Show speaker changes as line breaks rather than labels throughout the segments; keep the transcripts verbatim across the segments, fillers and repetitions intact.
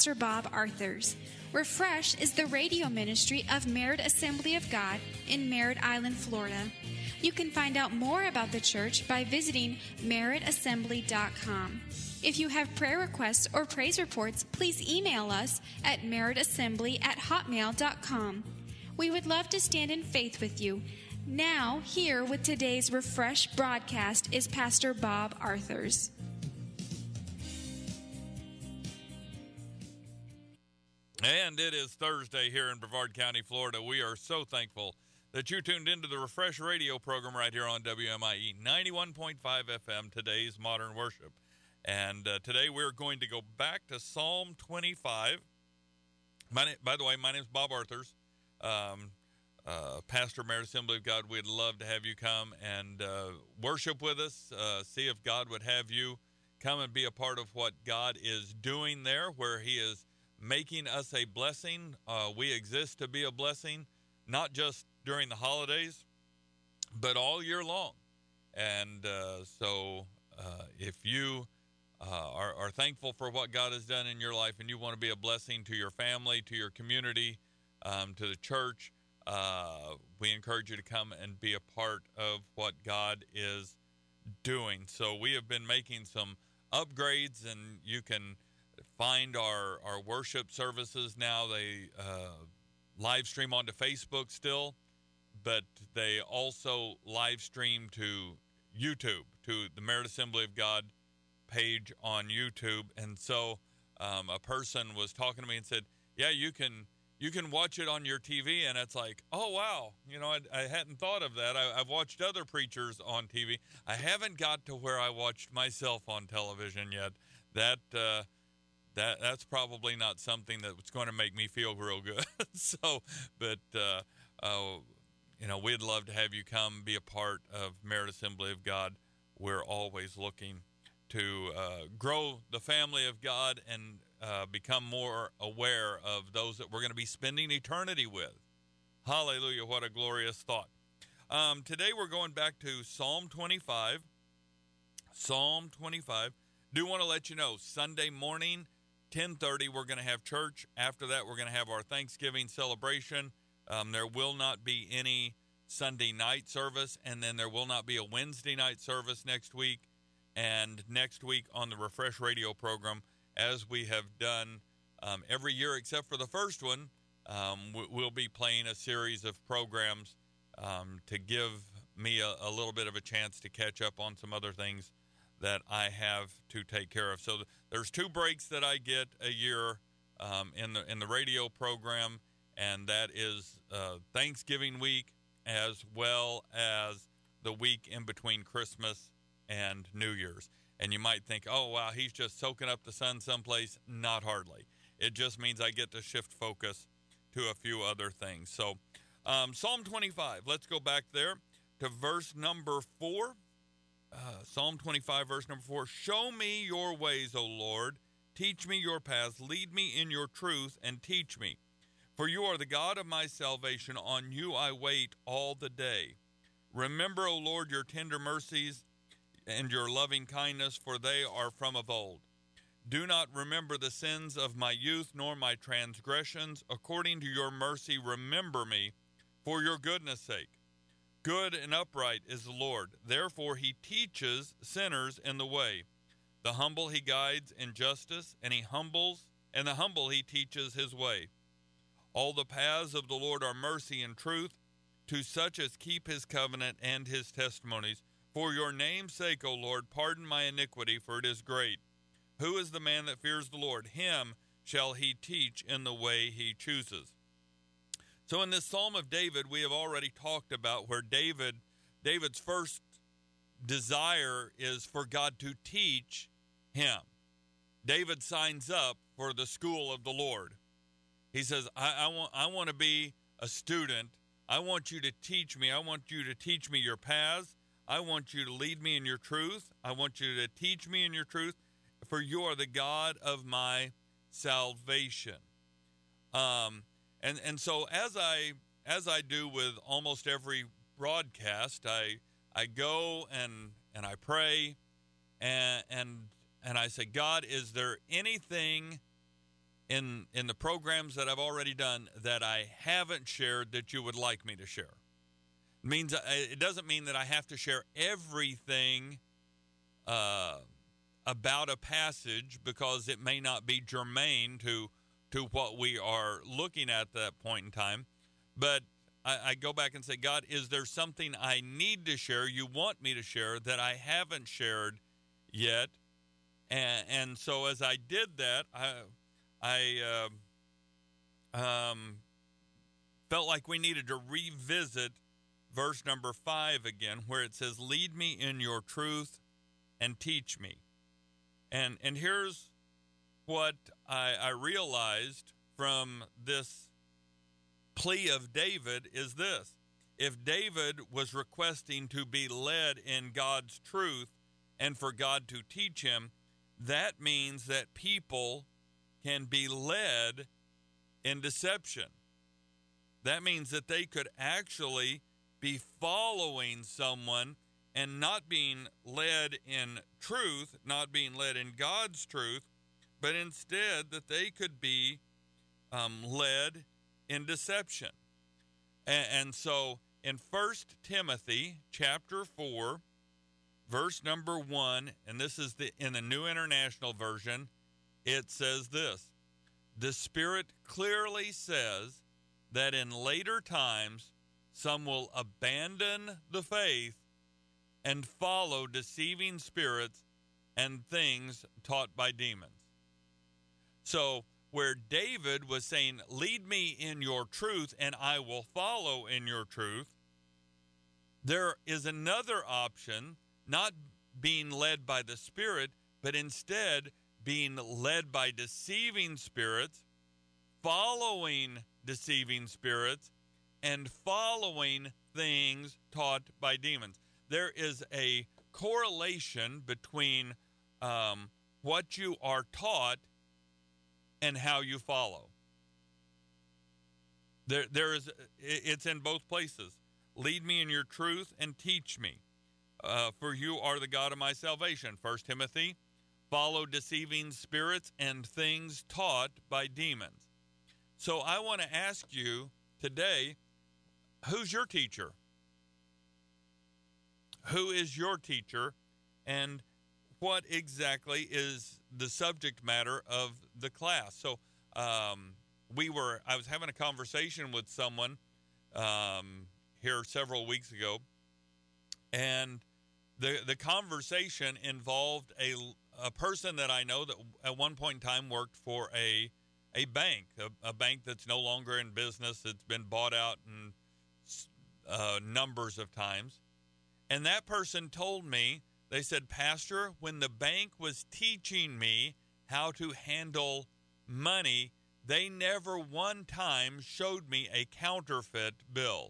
Pastor Bob Arthurs. Refresh is the radio ministry of Merritt Assembly of God in Merritt Island, Florida. You can find out more about the church by visiting merritt assembly dot com. If you have prayer requests or praise reports, please email us at merrittassembly at hotmail dot com. We would love to stand in faith with you. Now, here with today's Refresh broadcast is Pastor Bob Arthurs.
And it is Thursday here in Brevard County, Florida. We are so thankful that you tuned into the Refresh radio program right here on W M I E ninety-one point five F M, today's Modern Worship. And uh, today we're going to go back to Psalm twenty-five. My, by the way, my name is Bob Arthurs, um, uh, Pastor Merritt Assembly of God. We'd love to have you come and uh, worship with us, uh, see if God would have you come and be a part of what God is doing there, where he is making us a blessing. Uh, we exist to be a blessing, not just during the holidays, but all year long. And uh, so uh, if you uh, are, are thankful for what God has done in your life and you want to be a blessing to your family, to your community, um, to the church, uh, we encourage you to come and be a part of what God is doing. So we have been making some upgrades, and you can find our, our worship services now. They uh, live stream onto Facebook still, but they also live stream to YouTube, to the Merritt Assembly of God page on YouTube. And so um, a person was talking to me and said, yeah, you can you can watch it on your T V. And it's like, oh, wow. You know, I, I hadn't thought of that. I, I've watched other preachers on T V. I haven't got to where I watched myself on television yet. That uh, that that's probably not something that's going to make me feel real good. so, but, uh, uh, you know, we'd love to have you come be a part of Merritt Assembly of God. We're always looking to uh, grow the family of God and uh, become more aware of those that we're going to be spending eternity with. Hallelujah. What a glorious thought. Um, today we're going back to Psalm twenty-five. Psalm twenty-five. Do want to let you know, Sunday morning, ten thirty, we're going to have church. After that, we're going to have our Thanksgiving celebration. Um, there will not be any Sunday night service, and then there will not be a Wednesday night service next week. And next week on the Refresh Radio program, as we have done um, every year except for the first one, um, we'll be playing a series of programs um, to give me a, a little bit of a chance to catch up on some other things that I have to take care of. So th- there's two breaks that I get a year um, in the in the radio program, and that is uh, Thanksgiving week as well as the week in between Christmas and New Year's. And you might think, oh, wow, he's just soaking up the sun someplace. Not hardly. It just means I get to shift focus to a few other things. So um, Psalm twenty-five, let's go back there to verse number four. Uh, Psalm twenty-five, verse number four. Show me your ways, O Lord. Teach me your paths. Lead me in your truth and teach me. For you are the God of my salvation. On you I wait all the day. Remember, O Lord, your tender mercies and your loving kindness, for they are from of old. Do not remember the sins of my youth, nor my transgressions. According to your mercy, remember me, for your goodness' sake. Good and upright is the Lord. Therefore he teaches sinners in the way. The humble he guides in justice, and he humbles, and the humble he teaches his way. All the paths of the Lord are mercy and truth, to such as keep his covenant and his testimonies. For your name's sake, O Lord, pardon my iniquity, for it is great. Who is the man that fears the Lord? Him shall he teach in the way he chooses. So in this Psalm of David, we have already talked about where David, David's first desire is for God to teach him. David signs up for the school of the Lord. He says, I, I want, I want to be a student. I want you to teach me. I want you to teach me your paths. I want you to lead me in your truth. I want you to teach me in your truth, for you are the God of my salvation. Um, and and so as I as I do with almost every broadcast, I I go and and I pray and and and I say, God, is there anything in in the programs that I've already done that I haven't shared that you would like me to share? It means it doesn't mean that I have to share everything uh, about a passage, because it may not be germane to to what we are looking at that point in time. But I, I go back and say, God, is there something I need to share, you want me to share, that I haven't shared yet? And, and so as I did that, I, I uh, um, felt like we needed to revisit verse number five again, where it says, lead me in your truth and teach me. And and here's what I, I realized from this plea of David is this. If David was requesting to be led in God's truth and for God to teach him, that means that people can be led in deception. That means that they could actually be following someone and not being led in truth, not being led in God's truth, but instead that they could be um, led in deception. And, and so in First Timothy chapter four, verse number one, and this is the in the New International Version, it says this: the Spirit clearly says that in later times some will abandon the faith and follow deceiving spirits and things taught by demons. So where David was saying, lead me in your truth and I will follow in your truth, there is another option, not being led by the Spirit, but instead being led by deceiving spirits, following deceiving spirits, and following things taught by demons. There is a correlation between um, what you are taught and how you follow. There, there is. It's in both places. Lead me in your truth and teach me, uh, for you are the God of my salvation. First Timothy, follow deceiving spirits and things taught by demons. So I want to ask you today, who's your teacher? Who is your teacher, and what exactly is the subject matter of the class? So um, we were, I was having a conversation with someone um, here several weeks ago, and the the conversation involved a, a person that I know that at one point in time worked for a a bank, a, a bank that's no longer in business. It's been bought out in uh, numbers of times. And that person told me, they said, Pastor, when the bank was teaching me how to handle money, they never one time showed me a counterfeit bill.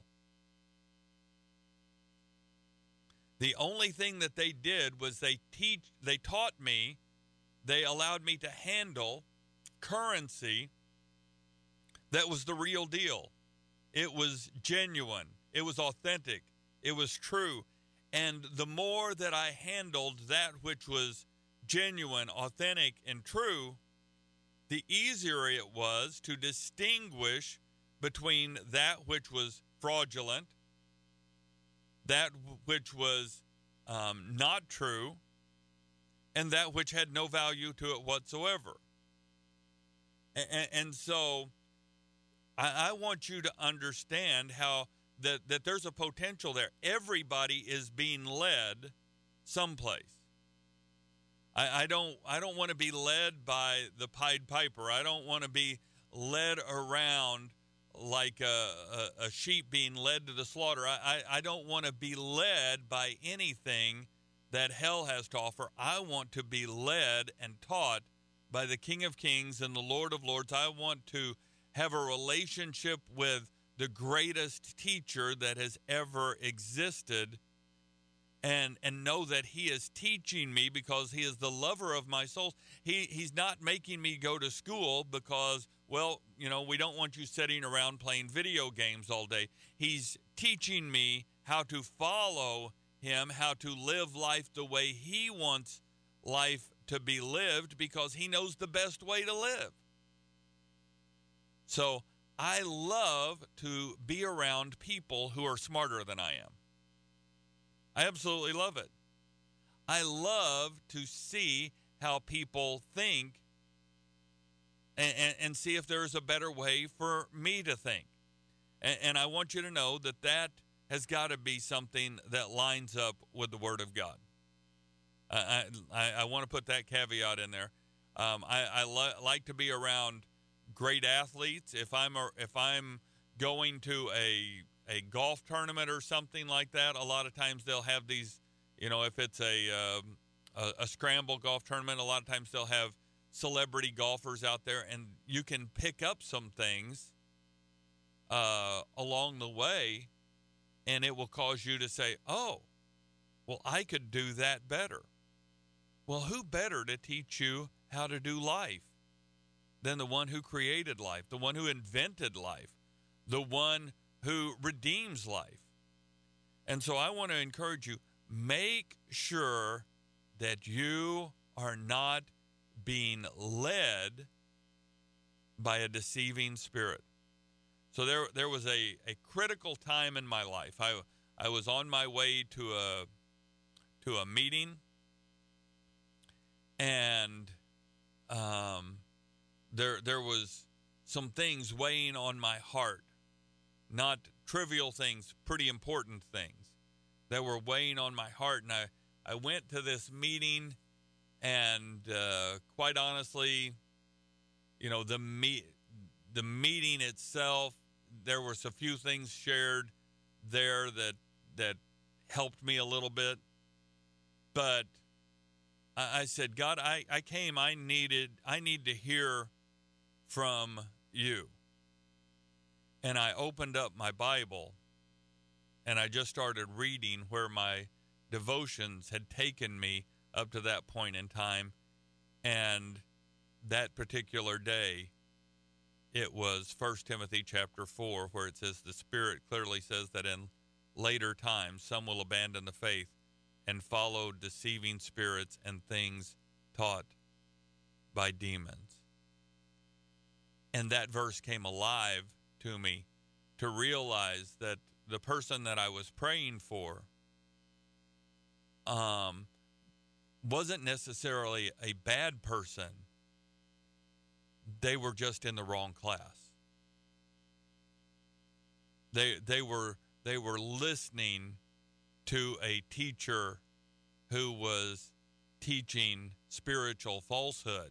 The only thing that they did was they teach, they taught me, they allowed me to handle currency that was the real deal. It was genuine. It was authentic. It was true. And the more that I handled that which was genuine, authentic, and true, the easier it was to distinguish between that which was fraudulent, that which was um, not true, and that which had no value to it whatsoever. And, and so I, I want you to understand how that, that there's a potential there. Everybody is being led someplace. I, I don't I don't want to be led by the Pied Piper. I don't want to be led around like a, a, a sheep being led to the slaughter. I, I, I don't want to be led by anything that hell has to offer. I want to be led and taught by the King of Kings and the Lord of Lords. I want to have a relationship with the greatest teacher that has ever existed, and and know that he is teaching me because he is the lover of my soul. He he's not making me go to school because, well, you know, we don't want you sitting around playing video games all day. He's teaching me how to follow him, how to live life the way he wants life to be lived, because he knows the best way to live. So I love to be around people who are smarter than I am. I absolutely love it. I love to see how people think and, and, and see if there's a better way for me to think. And, and I want you to know that that has got to be something that lines up with the Word of God. I, I, I want to put that caveat in there. Um, I, I lo- like to be around great athletes. If I'm a, if I'm going to a a golf tournament or something like that, a lot of times they'll have these. You know, if it's a um, a, a scramble golf tournament, a lot of times they'll have celebrity golfers out there, and you can pick up some things uh, along the way, and it will cause you to say, "Oh, well, I could do that better." Well, who better to teach you how to do life than the one who created life, the one who invented life, the one who redeems life? And so I want to encourage you, make sure that you are not being led by a deceiving spirit. So there there was a, a critical time in my life. I I was on my way to a to a meeting, and um, there there was some things weighing on my heart, not trivial things, pretty important things that were weighing on my heart. And I, I went to this meeting, and uh, quite honestly, you know, the me- the meeting itself, there was a few things shared there that that helped me a little bit. But I, I said, God, I, I came, I needed, I need to hear from you. And I opened up my Bible, and I just started reading where my devotions had taken me up to that point in time. And that particular day, it was First Timothy chapter four, where it says, the Spirit clearly says that in later times, some will abandon the faith and follow deceiving spirits and things taught by demons. And that verse came alive to me to realize that the person that I was praying for um, wasn't necessarily a bad person. They were just in the wrong class. They they were they were listening to a teacher who was teaching spiritual falsehood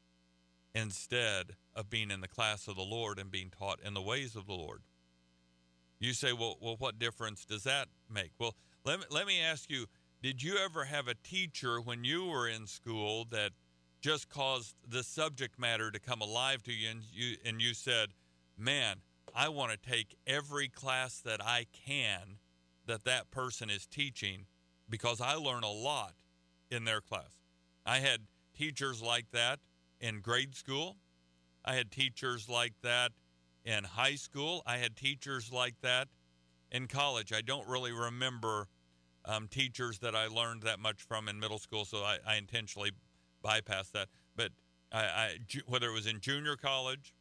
instead of being in the class of the Lord and being taught in the ways of the Lord. You say, well, well, what difference does that make? Well, let me, let me ask you, did you ever have a teacher when you were in school that just caused the subject matter to come alive to you, and you and you said, man, I want to take every class that I can that that person is teaching because I learn a lot in their class? I had teachers like that in grade school. I had teachers like that in high school. I had teachers like that in college. I don't really remember um, teachers that I learned that much from in middle school, so I, I intentionally bypassed that. But I, I, whether it was in junior college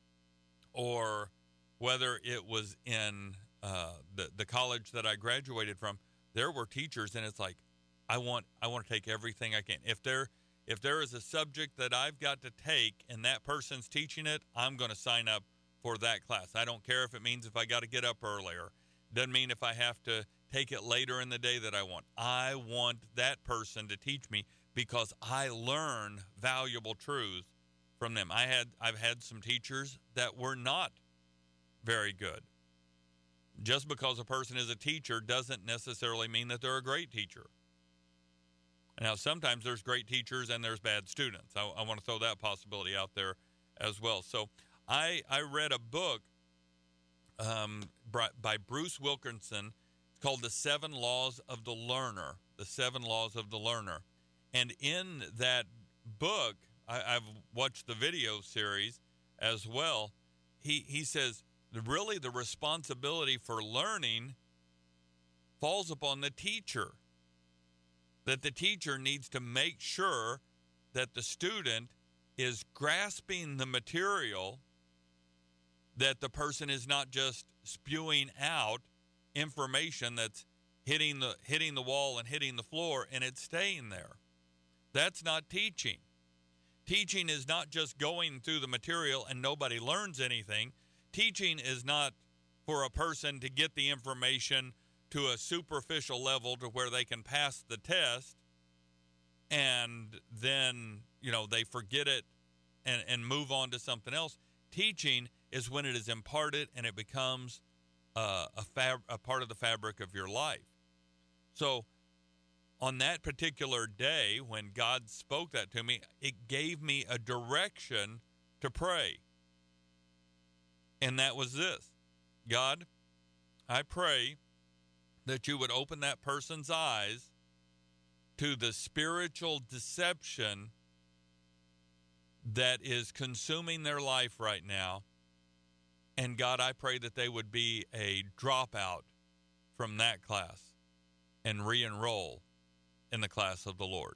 or whether it was in uh, the the college that I graduated from, there were teachers, and it's like, I want I want to take everything I can. If there if there is a subject that I've got to take and that person's teaching it, I'm going to sign up for that class. I don't care if it means if I got to get up earlier. Doesn't mean if I have to take it later in the day that I want. I want that person to teach me because I learn valuable truths from them. I had I've had some teachers that were not very good. Just because a person is a teacher doesn't necessarily mean that they're a great teacher. Now, sometimes there's great teachers and there's bad students. I, I want to throw that possibility out there as well. So I I read a book um, by Bruce Wilkinson. It's called The Seven Laws of the Learner. The Seven Laws of the Learner. And in that book, I, I've watched the video series as well. He he says, really the responsibility for learning falls upon the teacher. That the teacher needs to make sure that the student is grasping the material that the person is not just spewing out information that's hitting the hitting the wall and hitting the floor and it's staying there. That's not teaching. Teaching is not just going through the material and nobody learns anything. Teaching is not for a person to get the information to a superficial level to where they can pass the test and then, you know, they forget it and, and move on to something else. Teaching is when it is imparted and it becomes uh, a, fab- a part of the fabric of your life. So on that particular day when God spoke that to me, it gave me a direction to pray. And that was this: God, I pray that you would open that person's eyes to the spiritual deception that is consuming their life right now. And God, I pray that they would be a dropout from that class and re-enroll in the class of the Lord.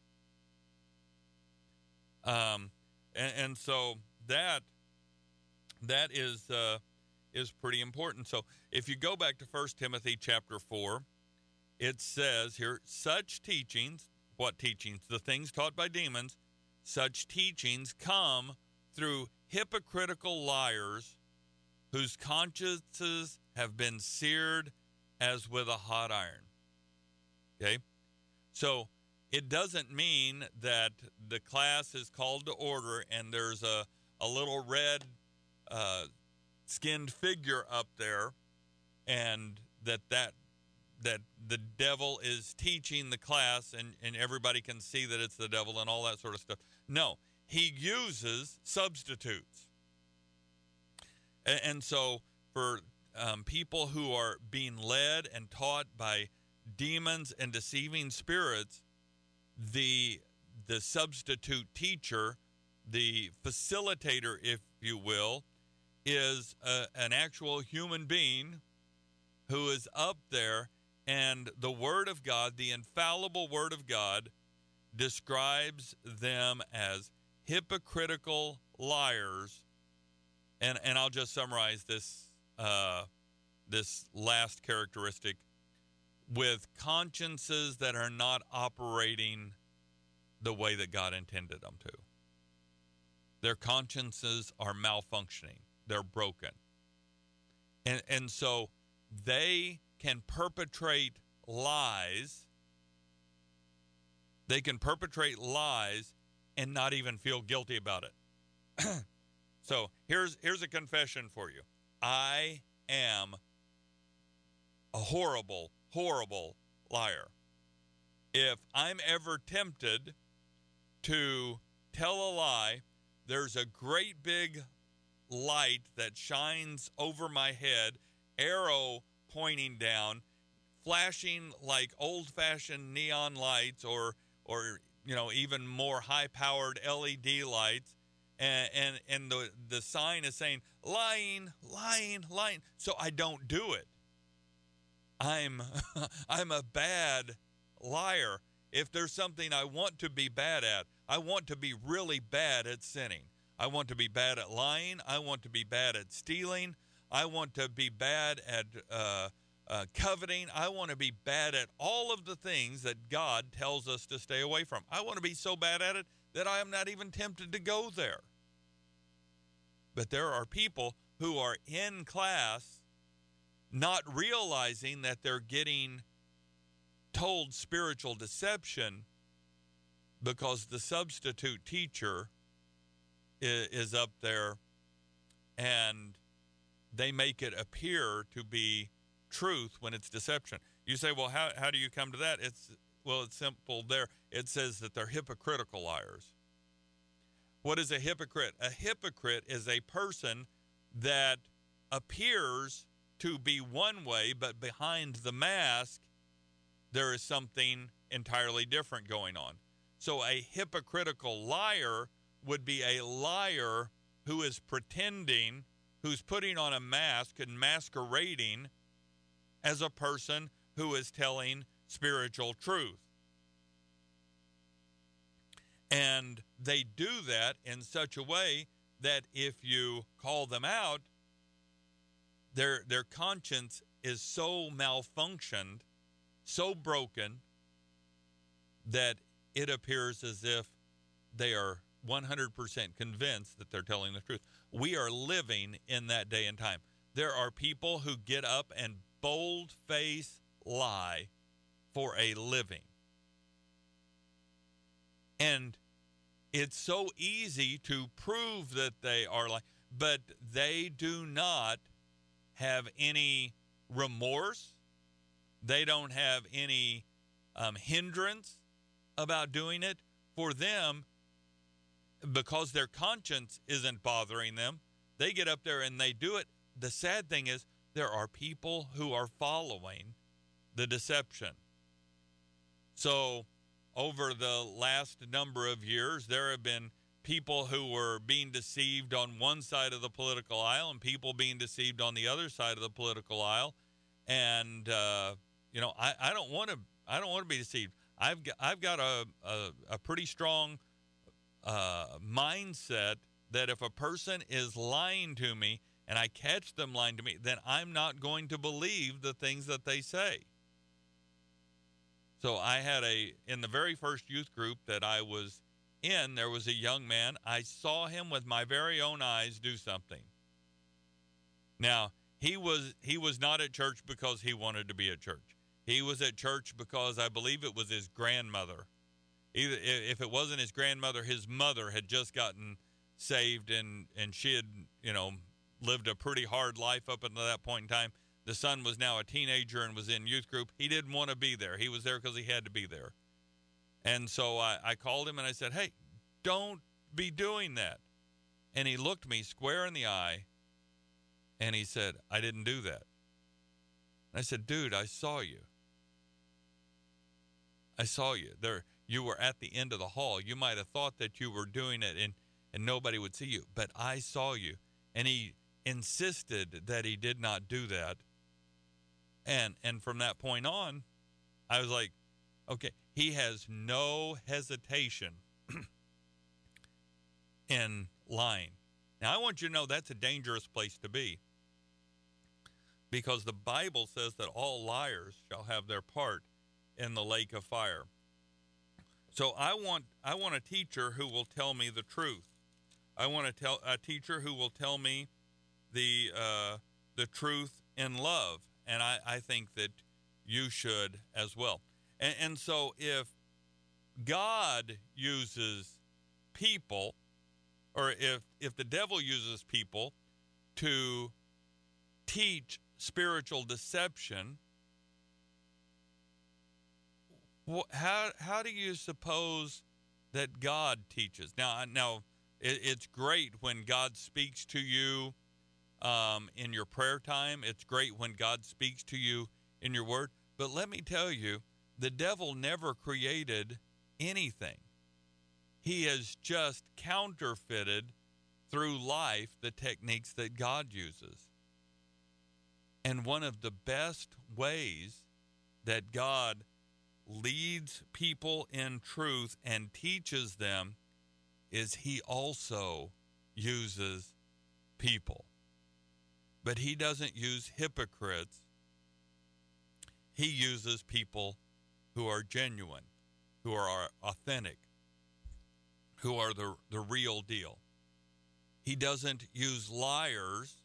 Um, and, and so that that is uh, is pretty important. So if you go back to First Timothy chapter four, it says here, such teachings, what teachings? The things taught by demons, such teachings come through hypocritical liars whose consciences have been seared as with a hot iron. Okay? So it doesn't mean that the class is called to order and there's a, a little red uh, skinned figure up there and that, that that the devil is teaching the class and, and everybody can see that it's the devil and all that sort of stuff. No, he uses substitutes. And, and so for um, people who are being led and taught by demons and deceiving spirits, the the substitute teacher, the facilitator, if you will, is a, an actual human being who is up there, and the Word of God, the infallible Word of God, describes them as hypocritical liars. And and I'll just summarize this uh, this last characteristic: with consciences that are not operating the way that God intended them to. Their consciences are malfunctioning. They're broken. And and so they can perpetrate lies. They can perpetrate lies and not even feel guilty about it. So here's here's a confession for you. I am a horrible, horrible liar. If I'm ever tempted to tell a lie, there's a great big light that shines over my head, arrow pointing down, flashing like old-fashioned neon lights or or you know even more high-powered L E D lights, and and, and the, the sign is saying lying, lying, lying. So I don't do it. I'm I'm a bad liar. If there's something I want to be bad at, I want to be really bad at sinning. I want to be bad at lying. I want to be bad at stealing. I want to be bad at uh, uh, coveting. I want to be bad at all of the things that God tells us to stay away from. I want to be so bad at it that I am not even tempted to go there. But there are people who are in class not realizing that they're getting told spiritual deception because the substitute teacher is, is up there and they make it appear to be truth when it's deception. You say, well, how, how do you come to that? It's well, it's simple there. It says that they're hypocritical liars. What is a hypocrite? A hypocrite is a person that appears to be one way, but behind the mask, there is something entirely different going on. So a hypocritical liar would be a liar who is pretending, who's putting on a mask and masquerading as a person who is telling spiritual truth. And they do that in such a way that if you call them out, their their conscience is so malfunctioned, so broken, that it appears as if they are one hundred percent convinced that they're telling the truth. We are living in that day and time. There are people who get up and bold-face lie for a living. And it's so easy to prove that they are lying, but they do not have any remorse. They don't have any um, hindrance about doing it. For them, because their conscience isn't bothering them, they get up there and they do it. The sad thing is there are people who are following the deception. So over the last number of years, there have been people who were being deceived on one side of the political aisle and people being deceived on the other side of the political aisle. And, uh, you know, I, I don't want to I don't want to be deceived. I've got, I've got a, a, a pretty strong uh, mindset that if a person is lying to me and I catch them lying to me, then I'm not going to believe the things that they say. So I had a, in the very first youth group that I was in, there was a young man. I saw him with my very own eyes do something. Now, he was he was not at church because he wanted to be at church. He was at church because I believe it was his grandmother. Either if it wasn't his grandmother, his mother had just gotten saved, and, and she had, you know, lived a pretty hard life up until that point in time. The son was now a teenager and was in youth group. He didn't want to be there. He was there because he had to be there. And so I, I called him and I said, hey, don't be doing that. And he looked me square in the eye and he said, I didn't do that. And I said, dude, I saw you. I saw you. There, you were at the end of the hall. You might have thought that you were doing it and, and nobody would see you, but I saw you. And he insisted that he did not do that. And and from that point on, I was like, okay, he has no hesitation in lying. Now, I want you to know that's a dangerous place to be, because the Bible says that all liars shall have their part in the lake of fire. So I want I want a teacher who will tell me the truth. I want to tell a teacher who will tell me the uh, the truth in love, and I, I think that you should as well. And, and so if God uses people, or if if the devil uses people to teach spiritual deception, how how do you suppose that God teaches? Now, now it, it's great when God speaks to you um, in your prayer time. It's great when God speaks to you in your word. But let me tell you, the devil never created anything. He has just counterfeited through life the techniques that God uses. And one of the best ways that God leads people in truth and teaches them is he also uses people. But he doesn't use hypocrites. He uses people who are genuine, who are authentic, who are the, the real deal. He doesn't use liars.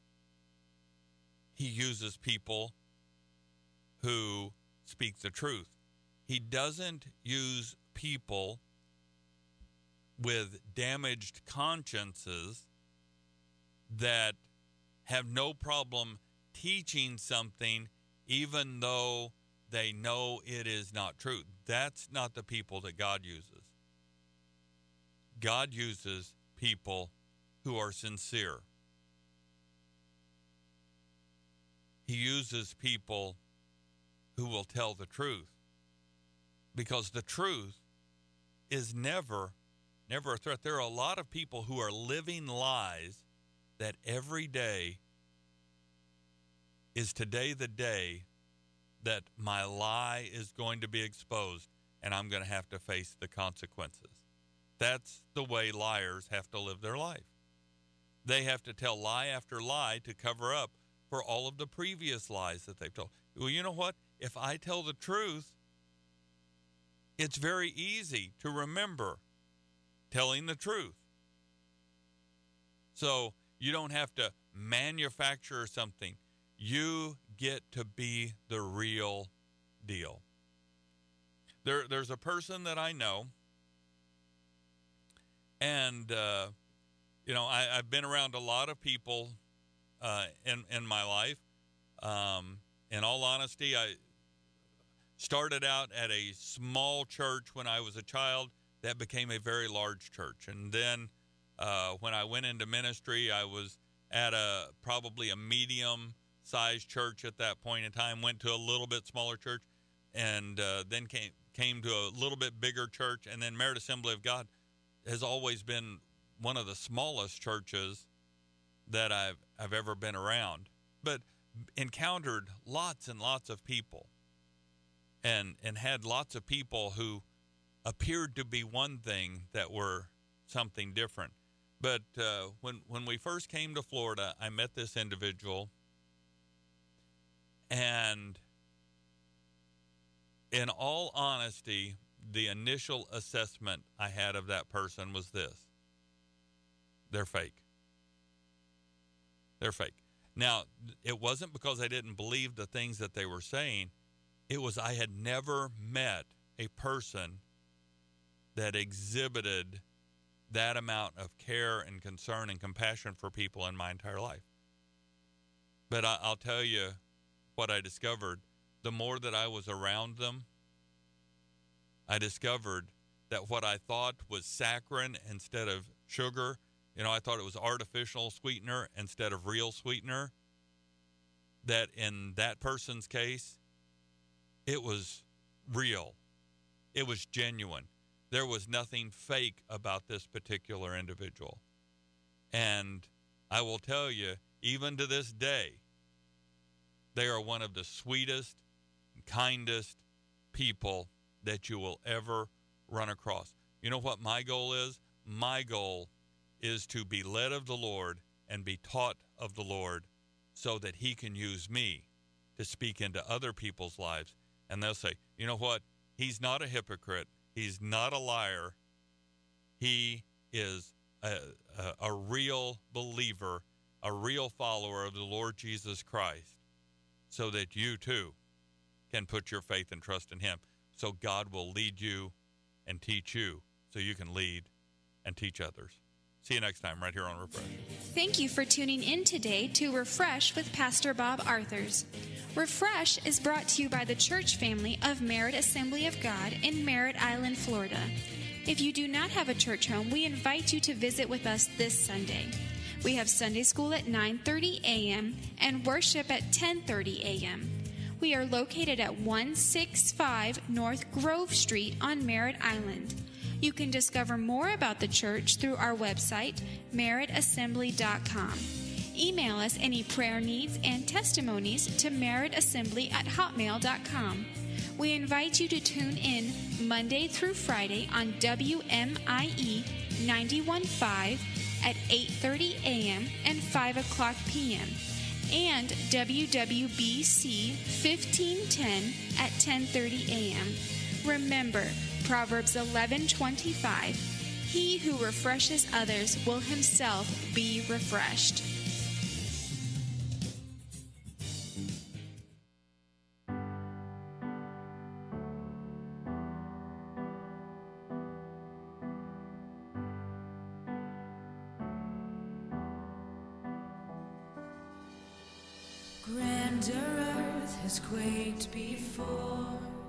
He uses people who speak the truth. He doesn't use people with damaged consciences that have no problem teaching something even though they know it is not true. That's not the people that God uses. God uses people who are sincere. He uses people who will tell the truth, because the truth is never, never a threat. There are a lot of people who are living lies that every day is today the day that my lie is going to be exposed and I'm going to have to face the consequences. That's the way liars have to live their life. They have to tell lie after lie to cover up for all of the previous lies that they've told. Well, you know what? If I tell the truth, it's very easy to remember telling the truth. So you don't have to manufacture something. You get to be the real deal. There, there's a person that I know, and, uh, you know, I, I've been around a lot of people uh, in, in my life. Um, in all honesty, I started out at a small church when I was a child that became a very large church. And then uh, when I went into ministry, I was at a probably a medium-sized church at that point in time, went to a little bit smaller church, and uh, then came came to a little bit bigger church. And then Merit Assembly of God has always been one of the smallest churches that I've I've ever been around, but encountered lots and lots of people, and and had lots of people who appeared to be one thing that were something different. But uh, when when we first came to Florida, I met this individual, and in all honesty, the initial assessment I had of that person was this: they're fake. They're fake. Now, it wasn't because I didn't believe the things that they were saying. It was I had never met a person that exhibited that amount of care and concern and compassion for people in my entire life. But I, I'll tell you what I discovered. The more that I was around them, I discovered that what I thought was saccharin instead of sugar, you know, I thought it was artificial sweetener instead of real sweetener, that in that person's case, it was real. It was genuine. There was nothing fake about this particular individual. And I will tell you, even to this day, they are one of the sweetest, kindest people that you will ever run across. You know what my goal is? My goal is to be led of the Lord and be taught of the Lord so that he can use me to speak into other people's lives. And they'll say, you know what? He's not a hypocrite. He's not a liar. He is a, a, a real believer, a real follower of the Lord Jesus Christ, so that you too can put your faith and trust in him. So God will lead you and teach you so you can lead and teach others. See you next time right here on Refresh.
Thank you for tuning in today to Refresh with Pastor Bob Arthurs. Refresh is brought to you by the church family of Merit Assembly of God in Merritt Island, Florida. If you do not have a church home, we invite you to visit with us this Sunday. We have Sunday school at nine thirty a.m. and worship at ten thirty a.m. We are located at one sixty-five North Grove Street on Merritt Island. You can discover more about the church through our website, merritt assembly dot com. Email us any prayer needs and testimonies to merrittassembly at hotmail dot com. We invite you to tune in Monday through Friday on W M I E ninety-one point five at eight thirty a.m. and five o'clock p.m. and W W B C fifteen ten at ten thirty a.m. Remember, Proverbs eleven twenty-five, he who refreshes others will himself be refreshed.
Grander earth has quaked before,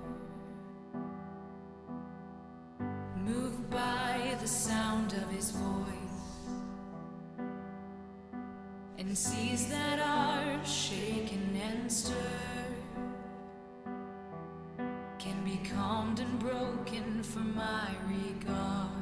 moved by the sound of his voice, and seas that are shaken and stirred can be calmed and broken for my regard.